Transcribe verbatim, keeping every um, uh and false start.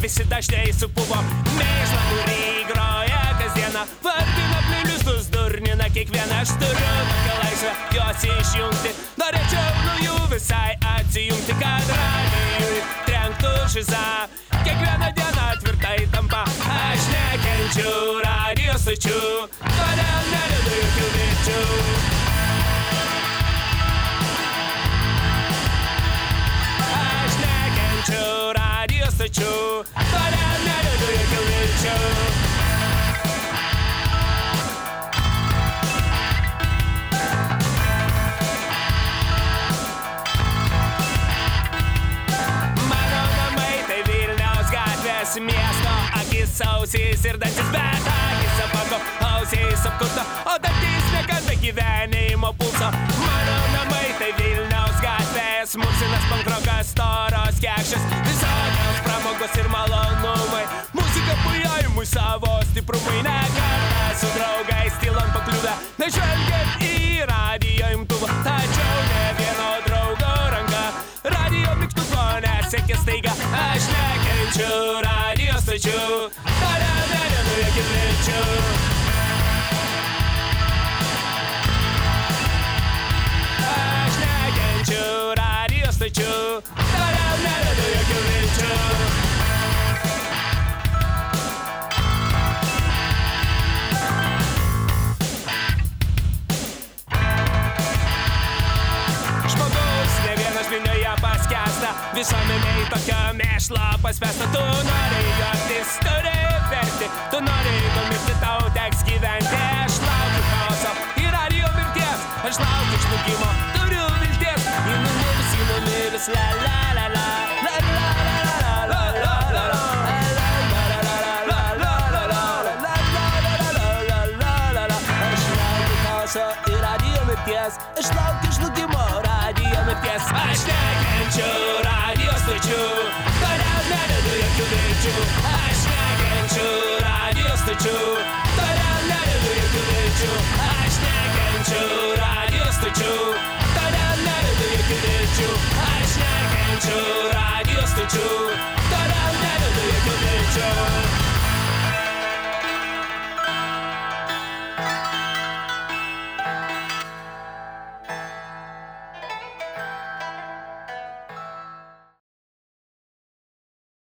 visi dažnai supuvo mėšlą, kurį groja kasdieną. Vardina playlistus, durnina kiekvieną. Aš turiu tokią laisvę jos išjungti. Norėčiau nuo jų visai atsijungti, kad radijui trenktų šiza. Kiekvieną dieną tvirtai tampa. Aš nekenčiu radijo stočių, todėl nededu jokių vilčių. Aš nekenčiu radijo stočių, todėl nededu jokių vilčių. Miesto akis, ausys ir dantis, bet akis apako, ausys apkurto, o dantis nekanda gyvenimo pulso. Mano namai tai Vilniaus gatvės, Mursinas, pankrokas, storos kekšės, visokios pramogos ir malonumai. Muzika pujojimui savo stiprumai, ne kartą su draugais tylon pakliuvę, nežvelgiant į radijo imtuvą, tačiau ne vieno draugo ranka radijo mygtuko nesekė staiga. Aš nekenčiu radijo stočių, todėl nededu jokių vilčių. Aš nekenčiu radijo stočių, todėl nededu jokių vilčių. Visuomeniai tokio mėšlo paspęsta. Tu nori juoktis, turi verti, tu nori numirti, tau teks gyventi. Aš laukiu chaoso ir radijo mirties, aš laukiu žlugimo, turiu vilties. Į numirs, į numirs, la la la la, la la la la la la la la. Aš laukiu chaoso ir radijo mirties, aš laukiu žlugimo, radijo mirties. Aš nekenčiu radijo stočių, todėl nededu jokių vilčių. Aš nekenčiu radijo stočių, todėl nededu jokių vilčių.